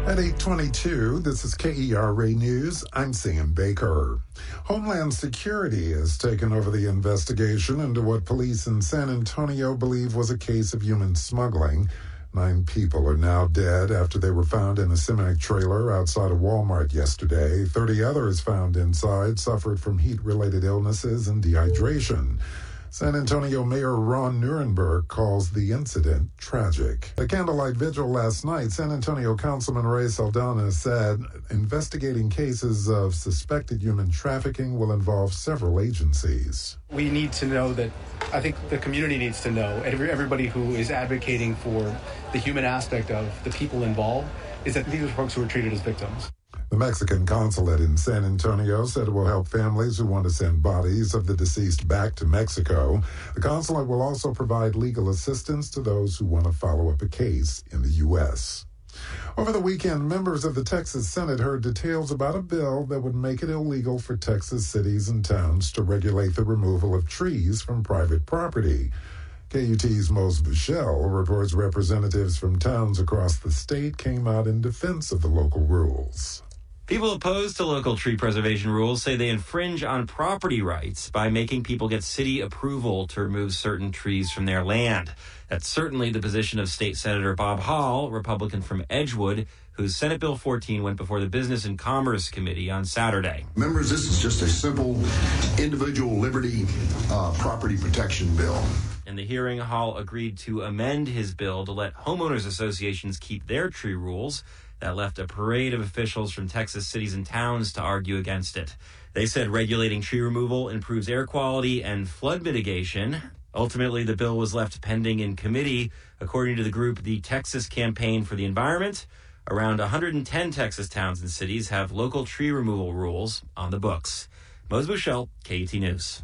At 8:22, this is KERA News. I'm Sam Baker. Homeland Security has taken over the investigation into what police in San Antonio believe was a case of human smuggling. 9 people are now dead after they were found in a semi-trailer outside a Walmart yesterday. 30 others found inside suffered from heat-related illnesses and dehydration. San Antonio Mayor Ron Nirenberg calls the incident tragic. At a candlelight vigil last night, San Antonio Councilman Ray Saldana said investigating cases of suspected human trafficking will involve several agencies. We need to know that, I think the community needs to know, everybody who is advocating for the human aspect of the people involved, is that these are folks who are treated as victims. The Mexican consulate in San Antonio said it will help families who want to send bodies of the deceased back to Mexico. The consulate will also provide legal assistance to those who want to follow up a case in the U.S. Over the weekend, members of the Texas Senate heard details about a bill that would make it illegal for Texas cities and towns to regulate the removal of trees from private property. KUT's Mose Bushell reports representatives from towns across the state came out in defense of the local rules. People opposed to local tree preservation rules say they infringe on property rights by making people get city approval to remove certain trees from their land. That's certainly the position of State Senator Bob Hall, Republican from Edgewood, whose Senate Bill 14 went before the Business and Commerce Committee on Saturday. Members, this is just a simple individual liberty property protection bill. In the hearing, Hall agreed to amend his bill to let homeowners associations keep their tree rules. That left a parade of officials from Texas cities and towns to argue against it. They said regulating tree removal improves air quality and flood mitigation. Ultimately, the bill was left pending in committee. According to the group, the Texas Campaign for the Environment, around 110 Texas towns and cities have local tree removal rules on the books. Mose Bushell, KUT News.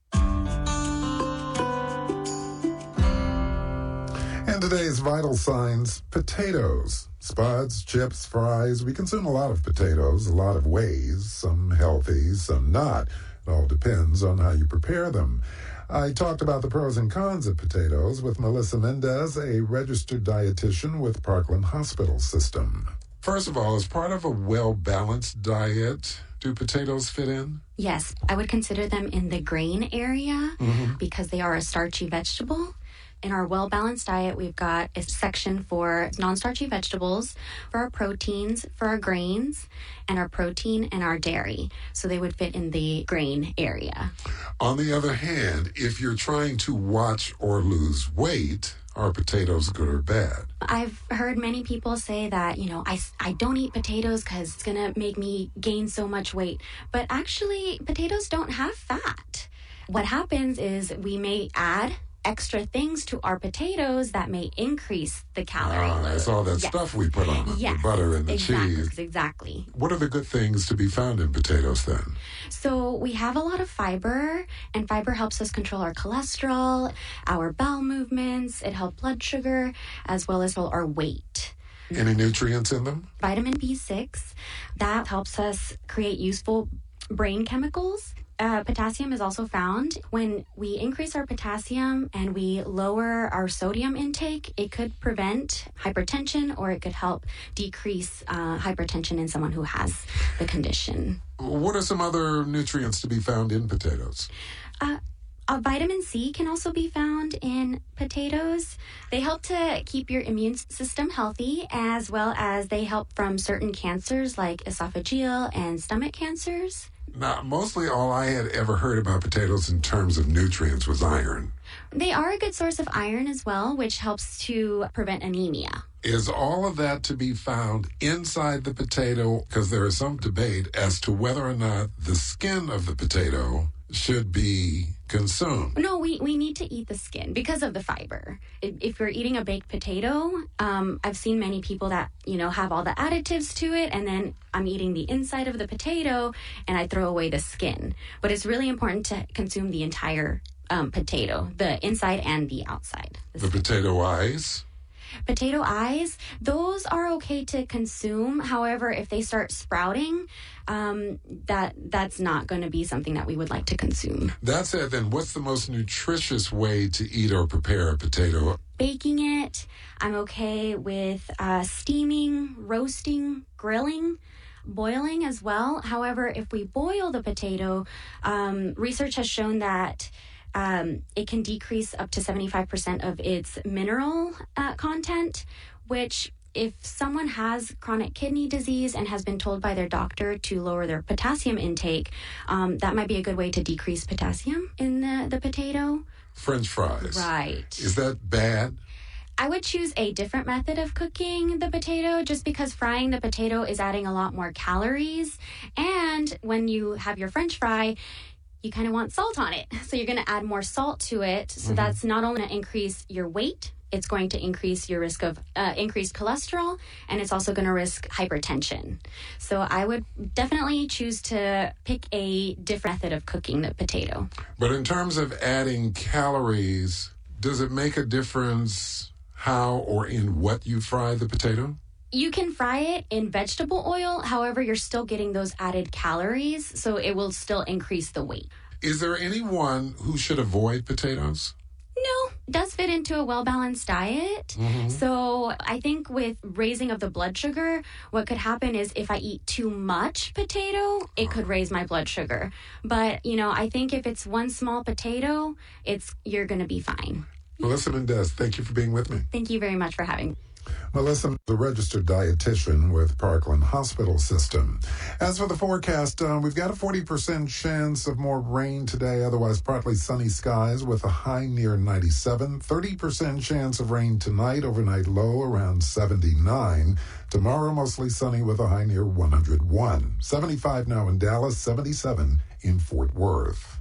And today's vital signs: potatoes. Spuds, chips, fries. We consume a lot of potatoes, a lot of ways, some healthy, some not. It all depends on how you prepare them. I talked about the pros and cons of potatoes with Melissa Mendez, a registered dietitian with Parkland Hospital System. First of all, as part of a well-balanced diet, do potatoes fit in? Yes, I would consider them in the grain area because they are a starchy vegetable. In our well-balanced diet, we've got a section for non-starchy vegetables, for our proteins, for our grains, and our protein and our dairy. So they would fit in the grain area. On the other hand, if you're trying to watch or lose weight, are potatoes good or bad? I've heard many people say that, I don't eat potatoes because it's going to make me gain so much weight. But actually, potatoes don't have fat. What happens is we may add extra things to our potatoes that may increase the calorie load. It's all that stuff we put on them, the butter and the cheese. Exactly. What are the good things to be found in potatoes then? So we have a lot of fiber, and fiber helps us control our cholesterol, our bowel movements. It helps blood sugar, as well as our weight. Any nutrients in them? Vitamin B6, that helps us create useful brain chemicals. Potassium is also found. When we increase our potassium and we lower our sodium intake, it could prevent hypertension, or it could help decrease hypertension in someone who has the condition. What are some other nutrients to be found in potatoes? Vitamin C can also be found in potatoes. They help to keep your immune system healthy, as well as they help from certain cancers like esophageal and stomach cancers. Now, mostly all I had ever heard about potatoes in terms of nutrients was iron. They are a good source of iron as well, which helps to prevent anemia. Is all of that to be found inside the potato? Because there is some debate as to whether or not the skin of the potato should be consumed. No, we need to eat the skin because of the fiber. If you're eating a baked potato, I've seen many people that, have all the additives to it, and then I'm eating the inside of the potato and I throw away the skin. But it's really important to consume the entire potato, the inside and the outside. The potato eyes? Potato eyes, those are okay to consume. However, if they start sprouting, that's not going to be something that we would like to consume. That said, then what's the most nutritious way to eat or prepare a potato? baking it. I'm okay with steaming, roasting, grilling, boiling as well. However, if we boil the potato, research has shown that it can decrease up to 75% of its mineral content, which if someone has chronic kidney disease and has been told by their doctor to lower their potassium intake, that might be a good way to decrease potassium in the potato. French fries. Right. Is that bad? I would choose a different method of cooking the potato just because frying the potato is adding a lot more calories. And when you have your French fry, you kind of want salt on it. So you're going to add more salt to it. So that's not only going to increase your weight, it's going to increase your risk of increased cholesterol, and it's also going to risk hypertension. So I would definitely choose to pick a different method of cooking the potato. But in terms of adding calories, does it make a difference how or in what you fry the potato? You can fry it in vegetable oil. However, you're still getting those added calories, so it will still increase the weight. Is there anyone who should avoid potatoes? No, it does fit into a well-balanced diet. So I think with raising of the blood sugar, what could happen is if I eat too much potato, it could raise my blood sugar. But, I think if it's one small potato, you're going to be fine. Melissa Mendez, thank you for being with me. Thank you very much for having me. Melissa, the registered dietitian with Parkland Hospital System. As for the forecast, we've got a 40% chance of more rain today, otherwise partly sunny skies with a high near 97. 30% chance of rain tonight, overnight low around 79. Tomorrow, mostly sunny with a high near 101. 75 now in Dallas, 77 in Fort Worth.